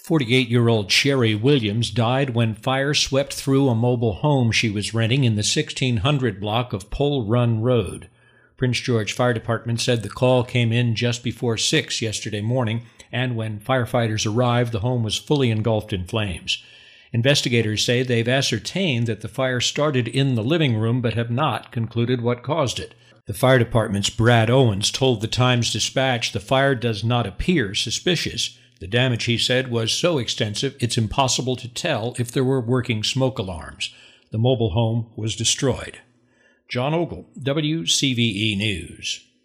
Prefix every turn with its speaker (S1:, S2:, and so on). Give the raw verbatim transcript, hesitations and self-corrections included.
S1: forty-eight-year-old Sherry Williams died when fire swept through a mobile home she was renting in the sixteen hundred block of Pole Run Road. Prince George Fire Department said the call came in just before six yesterday morning, and when firefighters arrived, the home was fully engulfed in flames. Investigators say they've ascertained that the fire started in the living room but have not concluded what caused it. The fire department's Brad Owens told the Times-Dispatch the fire does not appear suspicious. The damage, he said, was so extensive it's impossible to tell if there were working smoke alarms. The mobile home was destroyed. John Ogle, W C V E News.